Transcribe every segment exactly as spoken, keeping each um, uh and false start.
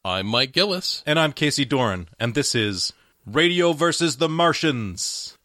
I'm Mike Gillis. And I'm Casey Doran, and this is Radio versus the Martians.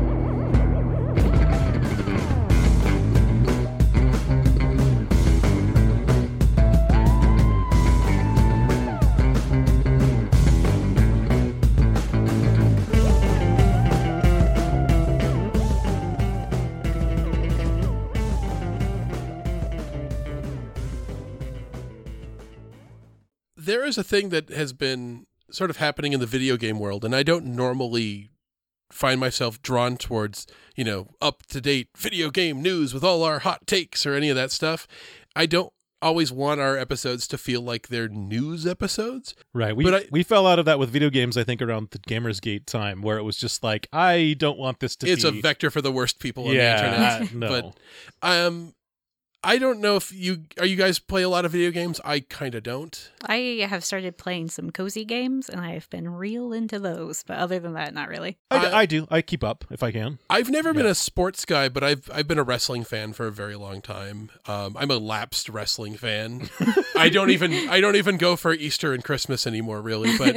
There is a thing that has been sort of happening in the video game world, and I don't normally find myself drawn towards, you know, up-to-date video game news with all our hot takes or any of that stuff. I don't always want our episodes to feel like they're news episodes. Right. We but I, we fell out of that with video games, I think, around the Gamersgate time, where it was just like, I don't want this to it's be... It's a vector for the worst people on yeah, the internet. no. But um, I don't know if you... Are you guys play a lot of video games? I kind of don't. I have started playing some cozy games, and I have been real into those. But other than that, not really. I, I, I do. I keep up, if I can. I've never yeah. been a sports guy, but I've I've been a wrestling fan for a very long time. Um, I'm a lapsed wrestling fan. I don't even I don't even go for Easter and Christmas anymore, really. But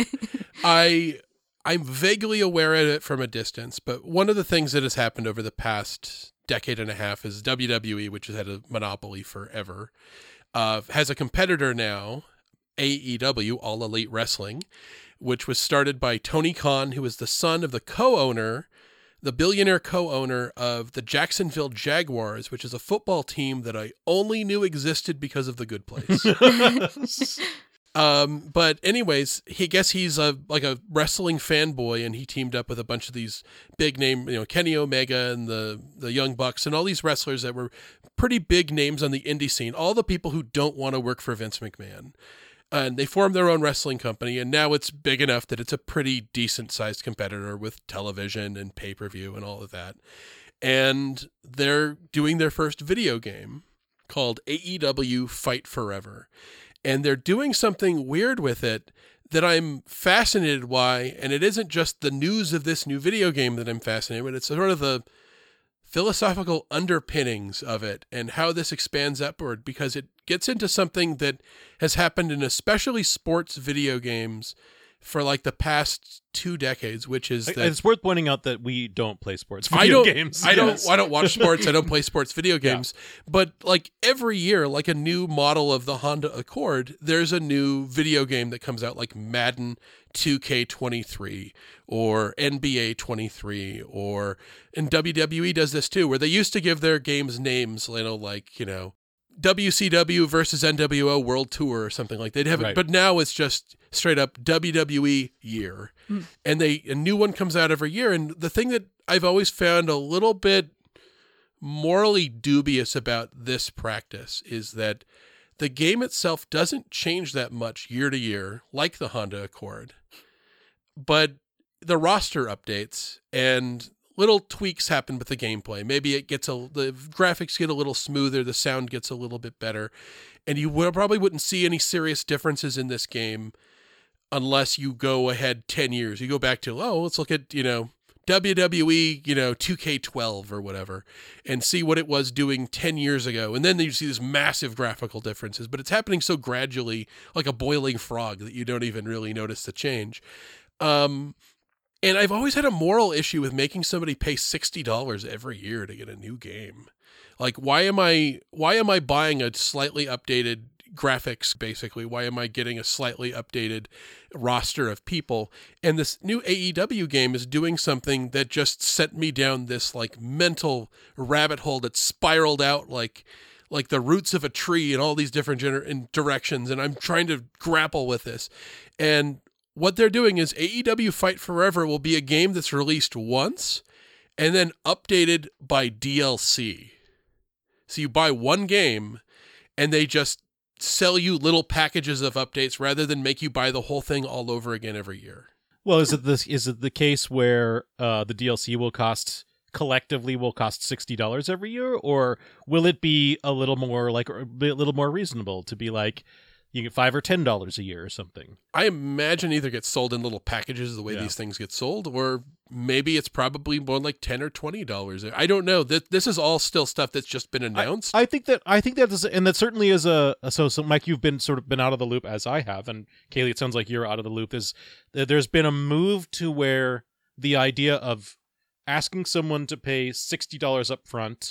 I I'm vaguely aware of it from a distance. But one of the things that has happened over the past decade and a half is W W E, which has had a monopoly forever, uh, has a competitor now, A E W, All Elite Wrestling, which was started by Tony Khan, who is the son of the co-owner, the billionaire co-owner of the Jacksonville Jaguars, which is a football team that I only knew existed because of The Good Place. Um, but anyways, he guess he's a like a wrestling fanboy, and he teamed up with a bunch of these big name, you know, Kenny Omega and the the Young Bucks and all these wrestlers that were pretty big names on the indie scene. All the people who don't want to work for Vince McMahon, and they formed their own wrestling company, and now it's big enough that it's a pretty decent sized competitor with television and pay per view and all of that. And they're doing their first video game called A E W Fight Forever. And they're doing something weird with it that I'm fascinated by. And it isn't just the news of this new video game that I'm fascinated with. It's sort of the philosophical underpinnings of it and how this expands upward, because it gets into something that has happened in especially sports video games for like the past two decades, which is that it's worth pointing out that we don't play sports video I don't, games. I yes. don't I don't watch sports. I don't play sports video games. Yeah. But like every year, like a new model of the Honda Accord, there's a new video game that comes out, like Madden two K twenty-three or N B A twenty-three, or and W W E does this too, where they used to give their games names, you know, like, you know, W C W versus N W O World Tour or something like that. They'd have right. it, but now it's just straight up W W E year. Mm. And they a new one comes out every year. And the thing that I've always found a little bit morally dubious about this practice is that the game itself doesn't change that much year to year, like the Honda Accord. But the roster updates and little tweaks happen with the gameplay. Maybe it gets a the graphics get a little smoother, the sound gets a little bit better, and you will, probably wouldn't see any serious differences in this game unless you go ahead ten years. You go back to, oh, let's look at, you know, W W E, you know, two K twelve or whatever, and see what it was doing ten years ago. And then you see these massive graphical differences, but it's happening so gradually, like a boiling frog, that you don't even really notice the change. Um, And I've always had a moral issue with making somebody pay sixty dollars every year to get a new game. Like, why am I why am I buying a slightly updated graphics, basically? Why am I getting a slightly updated roster of people? And this new A E W game is doing something that just sent me down this, like, mental rabbit hole that spiraled out like like the roots of a tree in all these different gener- in directions, and I'm trying to grapple with this. And what they're doing is A E W Fight Forever will be a game that's released once and then updated by D L C. So you buy one game and they just sell you little packages of updates rather than make you buy the whole thing all over again every year. Well, is it this is it the case where uh, the D L C will cost collectively will cost sixty dollars every year, or will it be a little more like a little more reasonable to be like, you get five or ten dollars a year or something. I imagine either gets sold in little packages the way Yeah. these things get sold, or maybe it's probably more like ten or twenty dollars. I don't know. That this is all still stuff that's just been announced. I think that I think that is, and that certainly is a so, so Mike, you've been sort of been out of the loop as I have, and Kaylee, it sounds like you're out of the loop. Is there's been a move to where the idea of asking someone to pay sixty dollars up front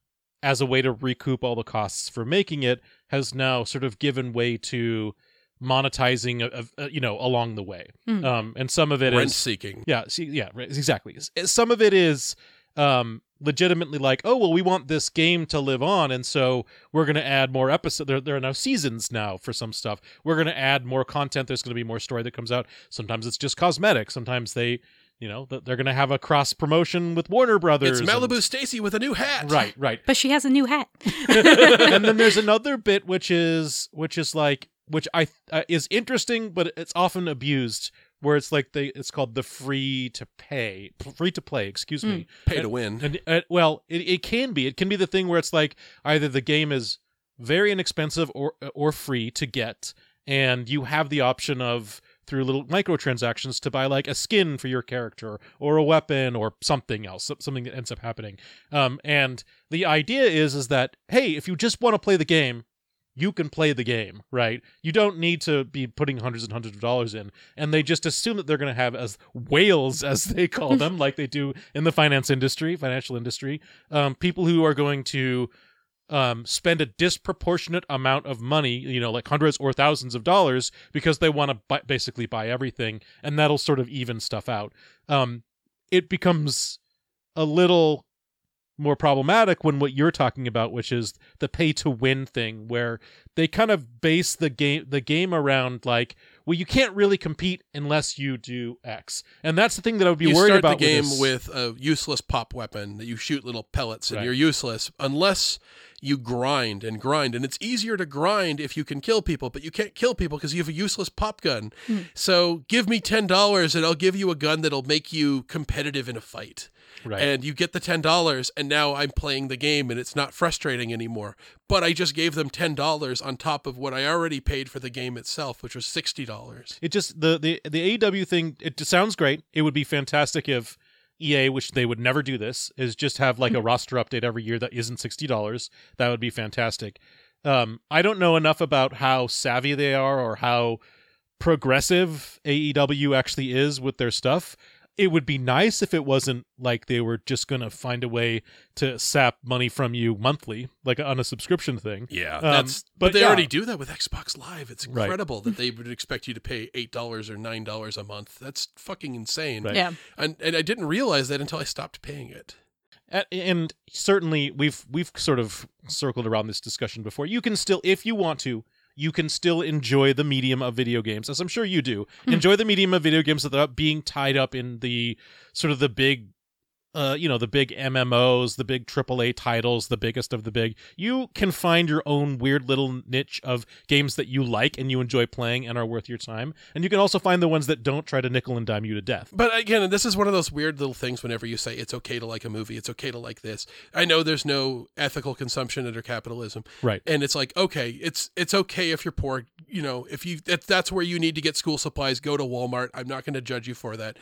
as a way to recoup all the costs for making it has now sort of given way to monetizing, uh, uh, you know, along the way. Mm. Um, and some of it is Rent seeking. Yeah, see, yeah, right, exactly. Some of it is um, legitimately like, oh, well, we want this game to live on, and so we're going to add more episodes. There, there are now seasons now for some stuff. We're going to add more content. There's going to be more story that comes out. Sometimes it's just cosmetic. Sometimes they, you know, they're going to have a cross promotion with Warner Brothers. It's Malibu and, Stacy with a new hat. right, right. But she has a new hat. And then there's another bit which is which is like which I uh, is interesting, but it's often abused. Where it's like they, it's called the free to pay, free to play. Excuse Mm. me, Pay and, to win. And uh, well, it, it can be. It can be the thing where it's like either the game is very inexpensive or or free to get, and you have the option of through little microtransactions to buy like a skin for your character or a weapon or something else, something that ends up happening. Um, and the idea is is that hey, if you just want to play the game, you can play the game, right? You don't need to be putting hundreds and hundreds of dollars in. And they just assume that they're going to have as whales, as they call them, like they do in the finance industry, financial industry, um, people who are going to um, spend a disproportionate amount of money, you know, like hundreds or thousands of dollars, because they want to buy, basically buy everything, and that'll sort of even stuff out. Um, it becomes a little more problematic when what you're talking about, which is the pay to win thing, where they kind of base the game the game around like, well, you can't really compete unless you do X, and that's the thing that I would be you worried start about. the game with, with, a useless pop weapon that you shoot little pellets, and Right. you're useless unless you grind and grind. And it's easier to grind if you can kill people, but you can't kill people because you have a useless pop gun. Mm. So give me ten dollars and I'll give you a gun that'll make you competitive in a fight. right. And you get the ten dollars, and now I'm playing the game, and it's not frustrating anymore. But I just gave them ten dollars on top of what I already paid for the game itself, which was sixty dollars. It just the the the A E W thing. It just sounds great. It would be fantastic if E A, which they would never do this, is just have like a roster update every year that isn't sixty dollars. That would be fantastic. Um, I don't know enough about how savvy they are or how progressive A E W actually is with their stuff. It would be nice if it wasn't like they were just going to find a way to sap money from you monthly, like on a subscription thing. Yeah, Um, that's but but they yeah. already do that with Xbox Live. It's Right. incredible that they would expect you to pay eight dollars or nine dollars a month. That's fucking insane. Right. Yeah. And and I didn't realize that until I stopped paying it. A- And certainly, we've we've sort of circled around this discussion before. You can still, if you want to, you can still enjoy the medium of video games, as I'm sure you do. Enjoy the medium of video games without being tied up in the sort of the big, uh, you know, the big M M Os, the big triple A titles, the biggest of the big. You can find your own weird little niche of games that you like and you enjoy playing and are worth your time. And you can also find the ones that don't try to nickel and dime you to death. But again, this is one of those weird little things whenever you say it's okay to like a movie, it's okay to like this. I know there's no ethical consumption under capitalism. Right. And it's like, okay, it's it's okay if you're poor, you know, if you if that's where you need to get school supplies, go to Walmart. I'm not going to judge you for that.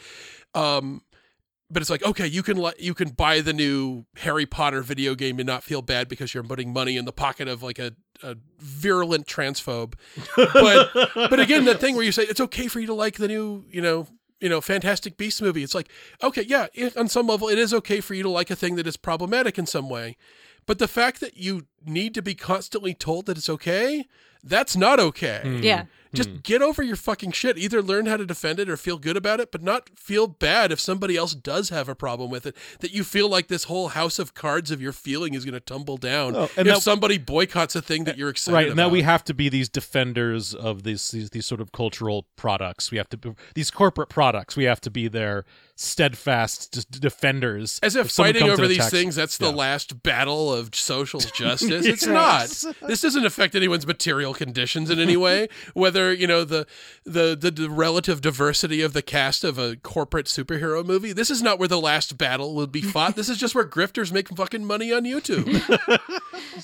Um But it's like, okay, you can let you can buy the new Harry Potter video game and not feel bad because you're putting money in the pocket of like a, a virulent transphobe. But but again, that thing where you say it's okay for you to like the new, you know, you know, Fantastic Beasts movie. It's like, okay, yeah, it, on some level, it is okay for you to like a thing that is problematic in some way. But the fact that you need to be constantly told that it's okay, that's not okay. Mm. Yeah. Just Mm. get over your fucking shit. Either learn how to defend it or feel good about it, but not feel bad if somebody else does have a problem with it. That you feel like this whole house of cards of your feeling is going to tumble down Oh, if and that- somebody boycotts a thing that you're excited Right, and about. now we have to be these defenders of these, these these sort of cultural products. We have to be these corporate products. We have to be their steadfast d- defenders. As if someone fighting comes over and these attacks- things, that's the Yeah. last battle of social justice. It's Yes. not. This doesn't affect anyone's material conditions in any way. Whether, you know, the, the, the, the relative diversity of the cast of a corporate superhero movie, this is not where the last battle will be fought. This is just where grifters make fucking money on YouTube. but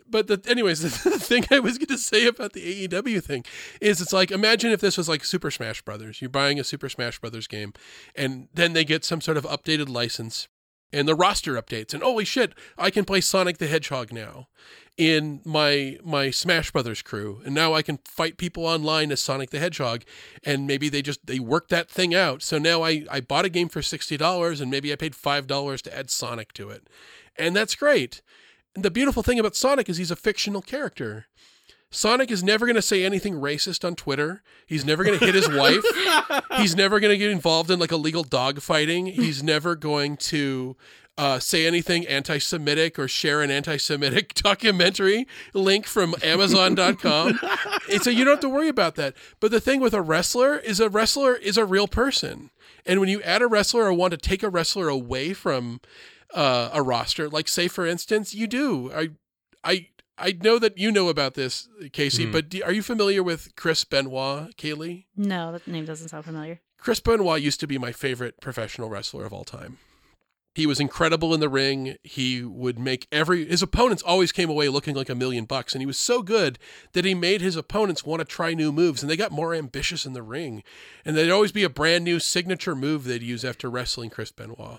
but the, anyways, the, the thing I was going to say about the A E W thing is it's like, imagine if this was like Super Smash Brothers. You're buying a Super Smash Brothers game, and then they get some sort of updated license, and the roster updates, and holy shit, I can play Sonic the Hedgehog now in my my Smash Brothers crew, and now I can fight people online as Sonic the Hedgehog, and maybe they just they worked that thing out. So now I, I bought a game for sixty dollars, and maybe I paid five dollars to add Sonic to it. And that's great. And the beautiful thing about Sonic is he's a fictional character. Sonic is never going to say anything racist on Twitter. He's never going to hit his wife. He's never going to get involved in like illegal dog fighting. He's never going to uh, say anything anti-Semitic or share an anti-Semitic documentary link from Amazon dot com. And so you don't have to worry about that. But the thing with a wrestler is a wrestler is a real person. And when you add a wrestler or want to take a wrestler away from uh, a roster, like say, for instance, you do. I, I, I know that you know about this, Casey, mm. but do, are you familiar with Chris Benoit, Kaylee? No, that name doesn't sound familiar. Chris Benoit used to be my favorite professional wrestler of all time. He was incredible in the ring. He would make every, his opponents always came away looking like a million bucks. And he was so good that he made his opponents want to try new moves, and they got more ambitious in the ring. And there'd always be a brand new signature move they'd use after wrestling Chris Benoit.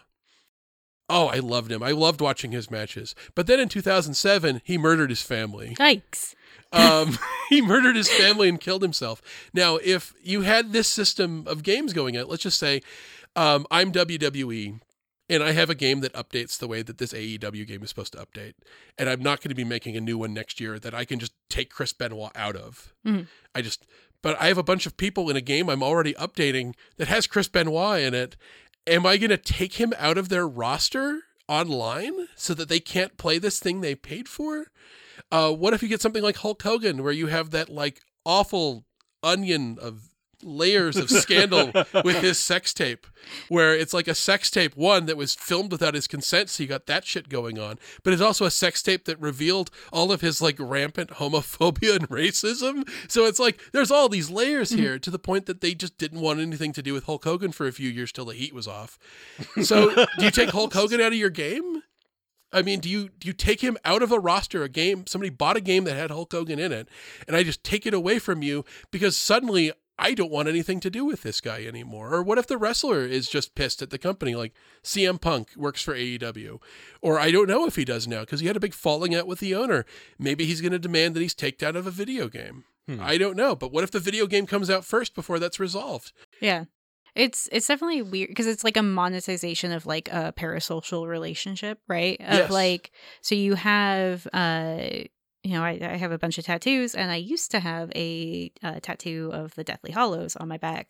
Oh, I loved him. I loved watching his matches. But then in two thousand seven, he murdered his family. Yikes. um, he murdered his family and killed himself. Now, if you had this system of games going on, let's just say um, I'm W W E, and I have a game that updates the way that this A E W game is supposed to update. And I'm not going to be making a new one next year that I can just take Chris Benoit out of. Mm-hmm. I just, but I have a bunch of people in a game I'm already updating that has Chris Benoit in it. Am I going to take him out of their roster online so that they can't play this thing they paid for? Uh, what if you get something like Hulk Hogan, where you have that like awful onion of layers of scandal with his sex tape, where it's like a sex tape, one that was filmed without his consent, so you got that shit going on, but it's also a sex tape that revealed all of his like rampant homophobia and racism. So it's like there's all these layers here, mm-hmm. to the point that they just didn't want anything to do with Hulk Hogan for a few years till the heat was off. So do you take Hulk Hogan out of your game? I mean, do you do you take him out of a roster, a game, somebody bought a game that had Hulk Hogan in it, and I just take it away from you because suddenly I don't want anything to do with this guy anymore? Or what if the wrestler is just pissed at the company, like C M Punk works for A E W? Or I don't know if he does now because he had a big falling out with the owner. Maybe he's going to demand that he's taken out of a video game. Hmm. I don't know. But what if the video game comes out first before that's resolved? Yeah. It's it's definitely weird because it's like a monetization of like a parasocial relationship, right? Of yes. like, so you have, uh, you know, I, I have a bunch of tattoos, and I used to have a, a tattoo of the Deathly Hallows on my back.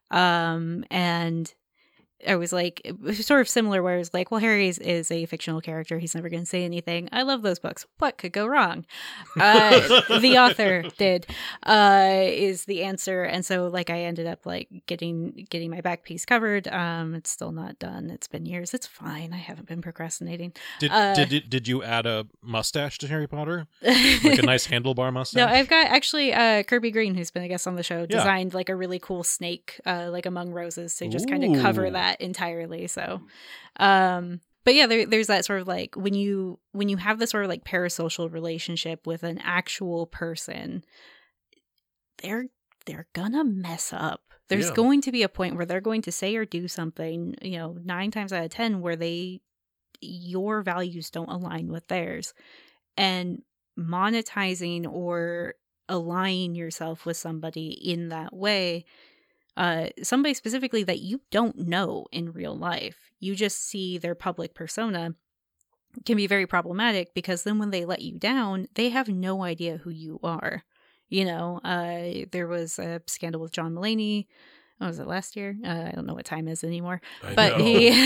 Um, and I was like, it was sort of similar where it was like, well, Harry is, is a fictional character. He's never going to say anything. I love those books. What could go wrong? Uh, the author did, uh, is the answer. And so like I ended up like getting, getting my back piece covered. Um, it's still not done. It's been years. It's fine. I haven't been procrastinating. Did, uh, did, did, did you add a mustache to Harry Potter? Like a nice handlebar mustache? No, I've got actually, uh, Kirby Green, who's been a guest on the show, Yeah. designed like a really cool snake, uh, like among roses to just kind of cover Ooh. that entirely. So um but yeah, there, there's that sort of like when you when you have this sort of like parasocial relationship with an actual person, they're they're gonna mess up. There's Yeah. going to be a point where they're going to say or do something, you know, nine times out of ten where they your values don't align with theirs. And monetizing or aligning yourself with somebody in that way, uh, somebody specifically that you don't know in real life, you just see their public persona, can be very problematic because then when they let you down, they have no idea who you are. You know, uh, there was a scandal with John Mulaney. What was it, last year? Uh, I don't know what time is anymore. I but know.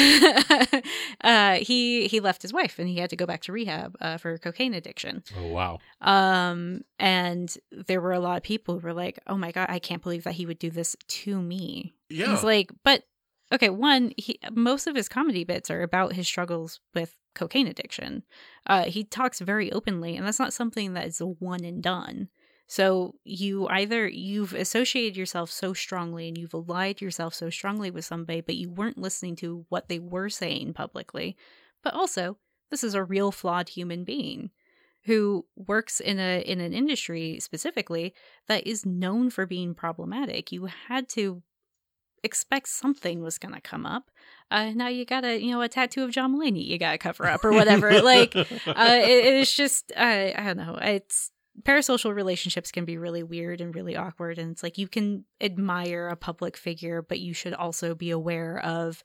he uh, he he left his wife and he had to go back to rehab uh, for cocaine addiction. Oh, wow. Um, and there were a lot of people who were like, "Oh my God, I can't believe that he would do this to me." Yeah. He's like, but okay, one, he most of his comedy bits are about his struggles with cocaine addiction. Uh, he talks very openly, and that's not something that is a one and done. So you either you've associated yourself so strongly and you've allied yourself so strongly with somebody, but you weren't listening to what they were saying publicly. But also, this is a real flawed human being. who works in a in an industry specifically that is known for being problematic. You had to expect something was going to come up. Uh, now you got a, you know, a tattoo of John Mulaney you got to cover up or whatever. Like, uh, it, it's just, uh, I don't know. It's, parasocial relationships can be really weird and really awkward. And it's like, you can admire a public figure, but you should also be aware of,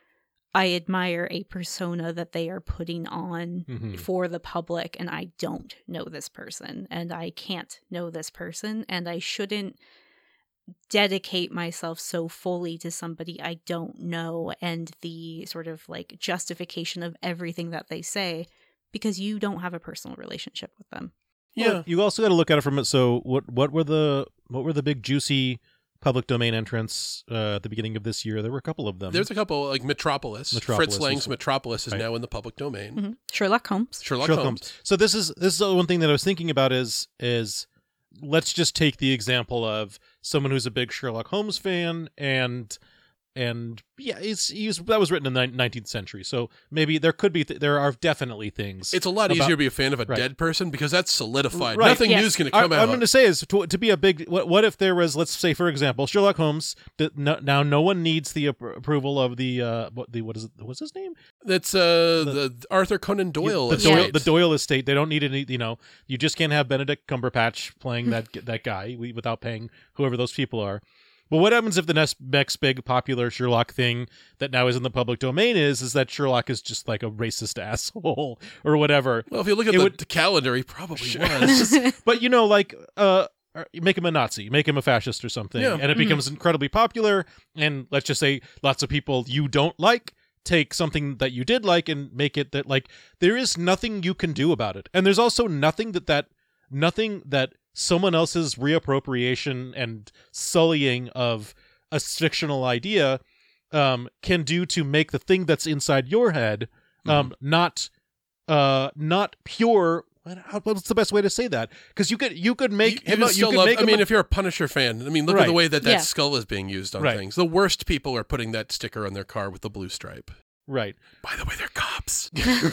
I admire a persona that they are putting on Mm-hmm. for the public, and I don't know this person, and I can't know this person, and I shouldn't dedicate myself so fully to somebody I don't know and the sort of like justification of everything that they say because you don't have a personal relationship with them. Yeah. Well, you also got to look at it from it. So what what were the what were the big juicy public domain entrants uh, at the beginning of this year? There were a couple of them. There's a couple, like Metropolis. Metropolis Fritz Lang's is- Metropolis is right. now in the public domain. Mm-hmm. Sherlock Holmes. Sherlock, Sherlock Holmes. Holmes. So this is this is the one thing that I was thinking about is is let's just take the example of someone who's a big Sherlock Holmes fan and and yeah, he's, he's that was written in the nineteenth century. So maybe there could be th- there are definitely things. It's a lot about- easier to be a fan of a Right. dead person because that's solidified. Right. Nothing Yes. new is going to I, come I'm out. going to say is to, to be a big. What, what if there was, let's say, for example, Sherlock Holmes? That no, now no one needs the appro- approval of the uh, what the what is it? What's his name? That's uh, the, Arthur Conan Doyle. the, estate. Doyle the Doyle estate. They don't need any. You know, you just can't have Benedict Cumberbatch playing that that guy without paying whoever those people are. But what happens if the next, next big popular Sherlock thing that now is in the public domain is is that Sherlock is just like a racist asshole or whatever? Well, if you look at It the would- calendar, he probably Sure. was. But you know, like uh, you make him a Nazi, make him a fascist or something, Yeah. and it becomes incredibly popular. And let's just say lots of people you don't like take something that you did like and make it that like there is nothing you can do about it, and there's also nothing that that nothing that someone else's reappropriation and sullying of a fictional idea um, can do to make the thing that's inside your head um, not uh, not pure. What- how- What's the best way to say that? Because you could you could make you, you him. can a- still could love, make I him mean, a- if you're a Punisher fan, I mean, look at Right. the way that that Yeah. skull is being used on Right. things. The worst people are putting that sticker on their car with the blue stripe. right. By the way, they're cops.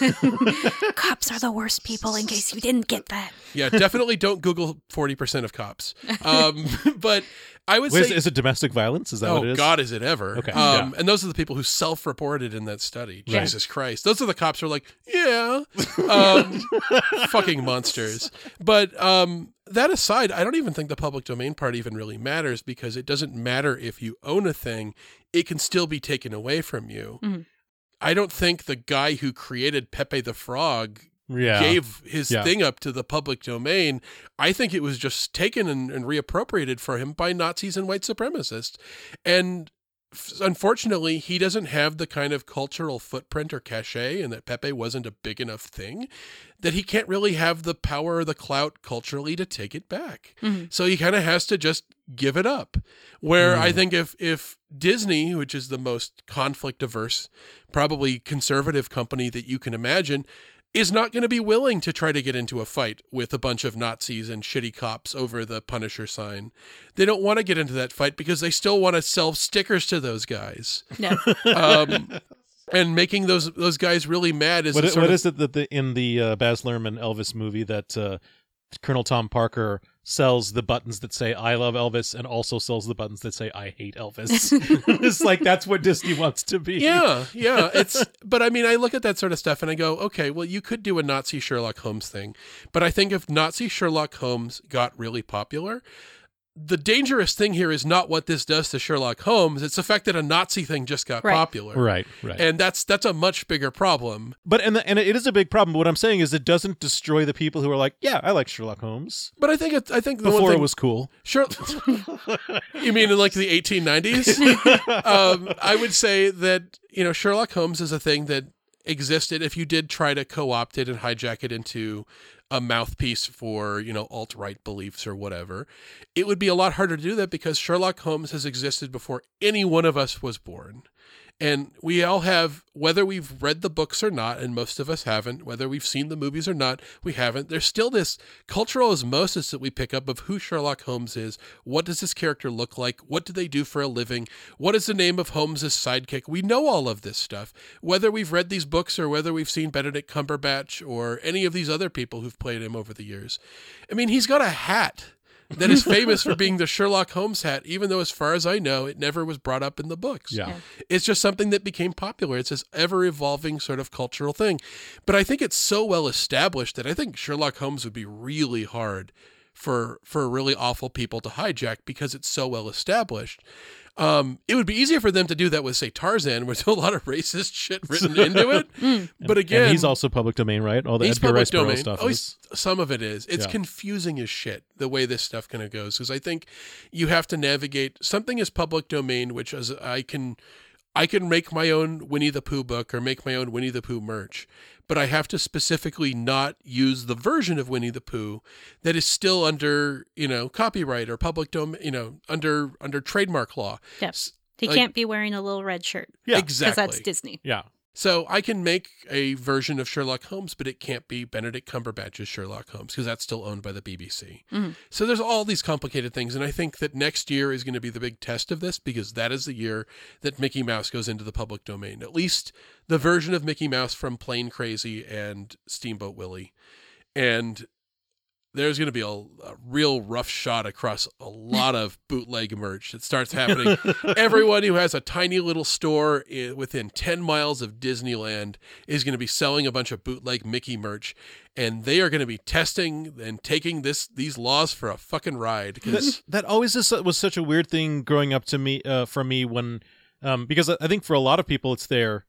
Cops are the worst people, in case you didn't get that. Yeah, definitely don't Google forty percent of cops. Um, but I would Wait, is, say... is it domestic violence? Is that what it Oh is? God, is it ever? Okay, Um, yeah. And those are the people who self-reported in that study. Right. Jesus Christ, those are the cops who are like, yeah, um, fucking monsters. But um, that aside, I don't even think the public domain part even really matters because it doesn't matter if you own a thing; it can still be taken away from you. Mhm. I don't think the guy who created Pepe the Frog Yeah. gave his Yeah. thing up to the public domain. I think it was just taken and, and reappropriated for him by Nazis and white supremacists. And f- unfortunately, he doesn't have the kind of cultural footprint or cachet, and that Pepe wasn't a big enough thing, that he can't really have the power or the clout culturally to take it back. Mhm. So he kind of has to just give it up. Where I Mm. think if if Disney, which is the most conflict averse, probably conservative company that you can imagine, is not going to be willing to try to get into a fight with a bunch of Nazis and shitty cops over the Punisher sign. They don't want to get into that fight because they still want to sell stickers to those guys. No. Um, and making those those guys really mad is What, a i- sort what of, is it that the, in the uh, Baz Luhrmann Elvis movie that uh, Colonel Tom Parker sells the buttons that say "I love Elvis" and also sells the buttons that say "I hate Elvis"? It's like that's what Disney wants to be. Yeah, yeah. It's but I mean, I look at that sort of stuff and I go, okay, well, you could do a Nazi Sherlock Holmes thing, but I think if Nazi Sherlock Holmes got really popular, the dangerous thing here is not what this does to Sherlock Holmes; it's the fact that a Nazi thing just got Right. popular, Right. Right. and that's that's a much bigger problem. But and the, and it is a big problem. What I'm saying is it doesn't destroy the people who are like, yeah, I like Sherlock Holmes But I think it, I think the one before thing, it was cool. Sure. You mean in like the eighteen nineties? um, I would say that, you know, Sherlock Holmes is a thing that existed if you did try to co-opt it and hijack it into a mouthpiece for, you know, alt-right beliefs or whatever. It would be a lot harder to do that because Sherlock Holmes has existed before any one of us was born. And we all have, whether we've read the books or not, and most of us haven't, whether we've seen the movies or not, we haven't. There's still this cultural osmosis that we pick up of who Sherlock Holmes is. What does this character look like? What do they do for a living? What is the name of Holmes's sidekick? We know all of this stuff. Whether we've read these books or whether we've seen Benedict Cumberbatch or any of these other people who've played him over the years. I mean, he's got a hat that is famous for being the Sherlock Holmes hat, even though, as far as I know, it never was brought up in the books. Yeah. Yeah. It's just something that became popular. It's this ever-evolving sort of cultural thing. But I think it's so well established that I think Sherlock Holmes would be really hard for for really awful people to hijack because it's so well established. Um, it would be easier for them to do that with, say, Tarzan, where there's a lot of racist shit written into it. But again, and he's also public domain, right? All the he's Edgar public Rice Burroughs domain. stuff Oh, is. he's- some of it is. It's Yeah. confusing as shit the way this stuff kind of goes, because I think you have to navigate something is public domain, which is I can I can make my own Winnie the Pooh book or make my own Winnie the Pooh merch, but I have to specifically not use the version of Winnie the Pooh that is still under, you know, copyright or public domain, you know, under under trademark law. Yep. He Like- can't be wearing a little red shirt Yeah. because Exactly. that's Disney. Yeah. So I can make a version of Sherlock Holmes, but it can't be Benedict Cumberbatch's Sherlock Holmes because that's still owned by the B B C. Mhm. So there's all these complicated things. And I think that next year is going to be the big test of this because that is the year that Mickey Mouse goes into the public domain, at least the version of Mickey Mouse from Plain Crazy and Steamboat Willie. And there's going to be a, a real rough shot across a lot of bootleg merch that starts happening. Everyone who has a tiny little store i- within ten miles of Disneyland is going to be selling a bunch of bootleg Mickey merch, and they are going to be testing and taking this these laws for a fucking ride. 'Cause That, that always is, was such a weird thing growing up to me, uh, for me when, um, because I I think for a lot of people it's there.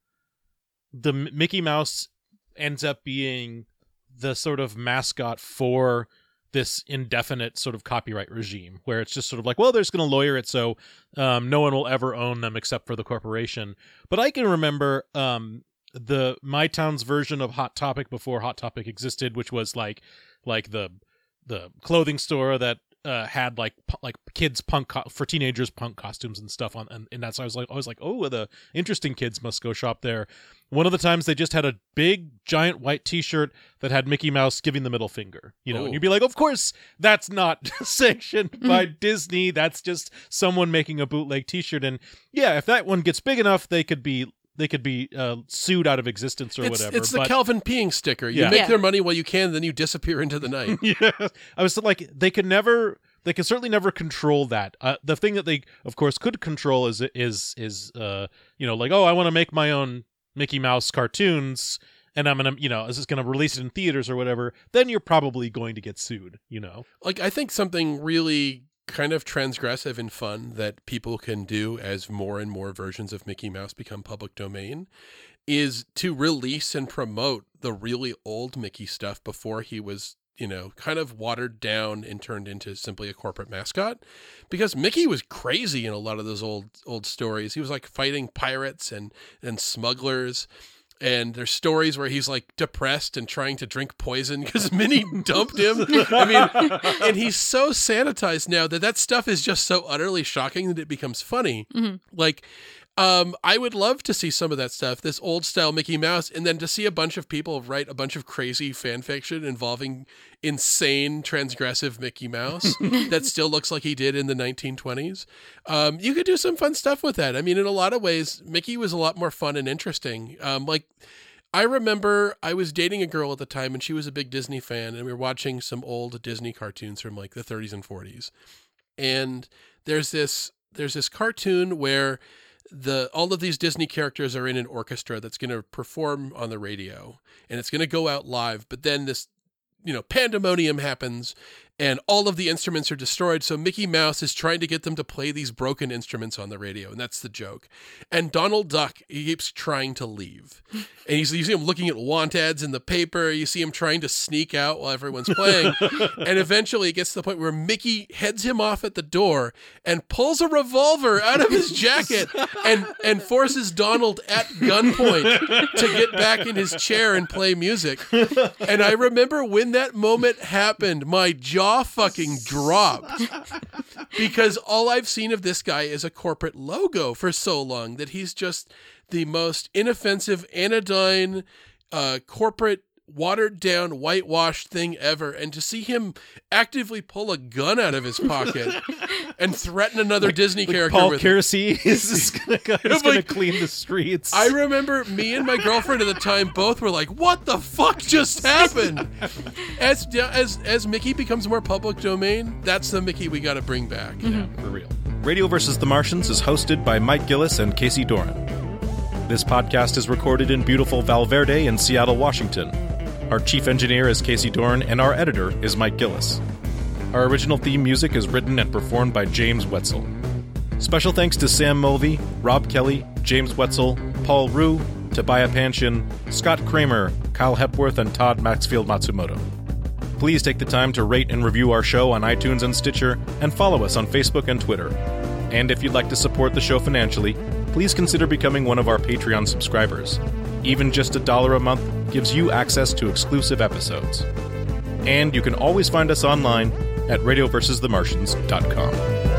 The M- Mickey Mouse ends up being the sort of mascot for this indefinite sort of copyright regime where it's just sort of like, well, they're just going to lawyer it so um, no one will ever own them except for the corporation. But I can remember um, the My Town's version of Hot Topic before Hot Topic existed, which was like like the the clothing store that uh, had like pu- like kids punk co- for teenagers punk costumes and stuff on, and, and that's I was like I was like oh, the interesting kids must go shop there. One of the times they just had a big giant white T-shirt that had Mickey Mouse giving the middle finger, you know, Oh. and you'd be like, of course that's not sanctioned by Disney. That's just someone making a bootleg T-shirt, and yeah, if that one gets big enough, they could be they could be uh, sued out of existence or it's, whatever. it's the but- Calvin Peeing sticker. You Yeah. make Yeah. their money while you can, then you disappear into the night. Yeah, I was like, they could never, they could certainly never control that. Uh, the thing that they, of course, could control is is is uh, you know, like, oh, I want to make my own Mickey Mouse cartoons, and I'm gonna, you know, is this gonna release it in theaters or whatever? Then you're probably going to get sued. You know, Like, I think something really kind of transgressive and fun that people can do as more and more versions of Mickey Mouse become public domain is to release and promote the really old Mickey stuff before he was, you know, kind of watered down and turned into simply a corporate mascot. Because Mickey was crazy in a lot of those old old stories. He was like fighting pirates and and smugglers. And there's stories where he's like depressed and trying to drink poison because Minnie dumped him. I mean, and he's so sanitized now that that stuff is just so utterly shocking that it becomes funny. Mhm. Like, um, I would love to see some of that stuff, this old style Mickey Mouse, and then to see a bunch of people write a bunch of crazy fan fiction involving insane, transgressive Mickey Mouse that still looks like he did in the nineteen twenties. Um, you could do some fun stuff with that. I mean, in a lot of ways, Mickey was a lot more fun and interesting. Um, like, I remember I was dating a girl at the time, and she was a big Disney fan, and we were watching some old Disney cartoons from like the thirties and forties. And there's this there's this cartoon where the all of these Disney characters are in an orchestra that's going to perform on the radio, and it's going to go out live. But then this, you know, pandemonium happens, and all of the instruments are destroyed. So Mickey Mouse is trying to get them to play these broken instruments on the radio, and that's the joke. And Donald Duck, he keeps trying to leave, and he's, you see him looking at want ads in the paper. You see him trying to sneak out while everyone's playing, and eventually it gets to the point where Mickey heads him off at the door and pulls a revolver out of his jacket and and forces Donald at gunpoint to get back in his chair and play music. And I remember when that moment happened, my jaw jaw fucking dropped because all I've seen of this guy is a corporate logo for so long that he's just the most inoffensive, anodyne, uh, corporate, watered down, whitewashed thing ever. And to see him actively pull a gun out of his pocket and threaten another like, Disney like character Paul with Kersey is just gonna, go, he's gonna like, clean the streets. I remember me and my girlfriend at the time both were like, what the fuck just happened? As as as Mickey becomes more public domain, that's the Mickey we got to bring back. Mm-hmm. Yeah, for real. Radio versus the Martians is hosted by Mike Gillis and Casey Doran. This podcast is recorded in beautiful Valverde in Seattle, Washington. Our chief engineer is Casey Doran, and our editor is Mike Gillis. Our original theme music is written and performed by James Wetzel. Special thanks to Sam Mulvey, Rob Kelly, James Wetzel, Paul Rue, Tobiah Panshin, Scott Kramer, Kyle Hepworth, and Todd Maxfield Matsumoto. Please take the time to rate and review our show on iTunes and Stitcher, and follow us on Facebook and Twitter. And if you'd like to support the show financially, please consider becoming one of our Patreon subscribers. Even just a dollar a month gives you access to exclusive episodes. And you can always find us online at radio versus the martians dot com.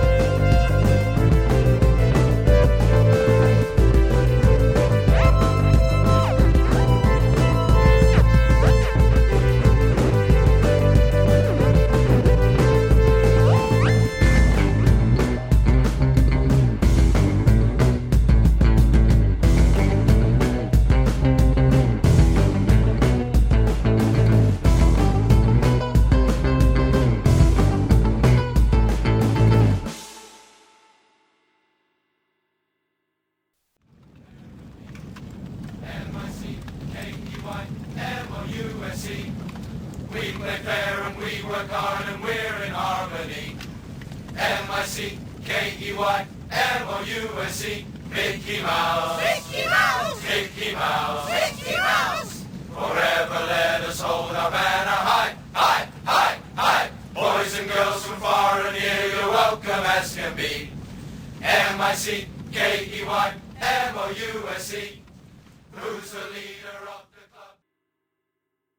We play fair and we work hard and we're in harmony. M I C K E Y M O U S E Mickey Mouse. Mickey Mouse. Mickey Mouse. Mickey Mouse. Forever let us hold our banner high, high, high, high. Boys and girls from far and near, you're welcome as can be. M I C K E Y M O U S E. Who's the leader of